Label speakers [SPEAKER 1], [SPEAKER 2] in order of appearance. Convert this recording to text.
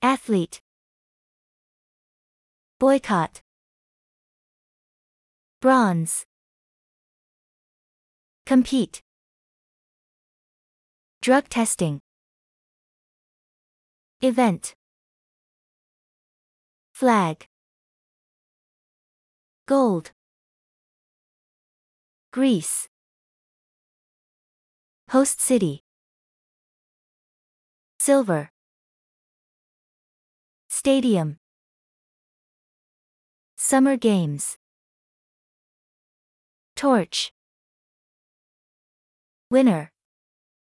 [SPEAKER 1] Athlete. Boycott. Bronze. Compete. Drug testing. Event. Flag. Gold. Greece. Host city. Silver. Stadium. Summer Games. Torch. Winner.